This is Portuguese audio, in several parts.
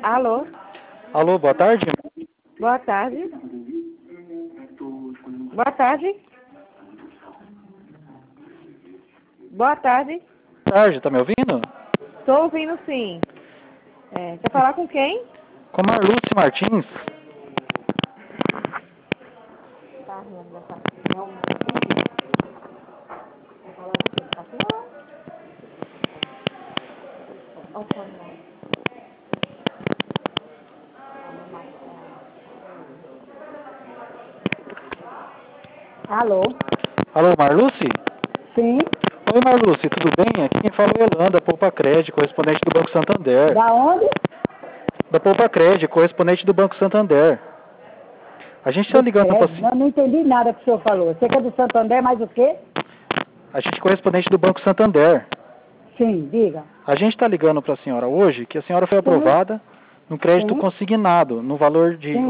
Alô? Alô, boa tarde. Boa tarde. Boa tarde. Boa tarde. Boa tarde, tá me ouvindo? Estou ouvindo sim. Quer falar com quem? Com Marluce Martins. Tá rindo dessa... Não. Quer falar com quem? Tá aqui não. Ó, tá não. Alô? Alô, Marluce? Sim. Oi, Marluce, tudo bem? Aqui quem fala é o Elanda, Poupa Crédito, correspondente do Banco Santander. Da onde? Da Poupa Crédito, correspondente do Banco Santander. A gente tá ligando pra... Não entendi nada que o senhor falou. Você que é do Santander, mais o quê? A gente é correspondente do Banco Santander. Sim, diga. A gente está ligando para a senhora hoje que a senhora foi aprovada no crédito Sim. consignado no valor de R$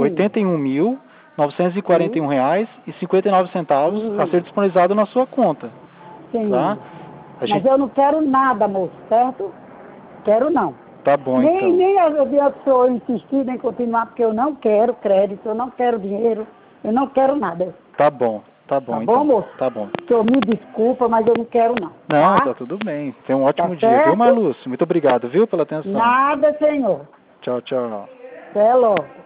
81.941,59 a ser disponibilizado na sua conta. Sim. Tá? Mas eu não quero nada, moço, certo? Quero não. Tá bom, então. Nem a pessoa insistir, nem continuar, porque eu não quero crédito, eu não quero dinheiro, eu não quero nada. Tá bom Tá então. bom, moço? Tá bom. O senhor me desculpa, mas eu não quero não. Não, Tá? tá tudo bem. Tenha um ótimo Tá dia, viu, certo? Marluce? Muito obrigado, viu, pela atenção. Nada, senhor. Tchau, tchau. Até logo.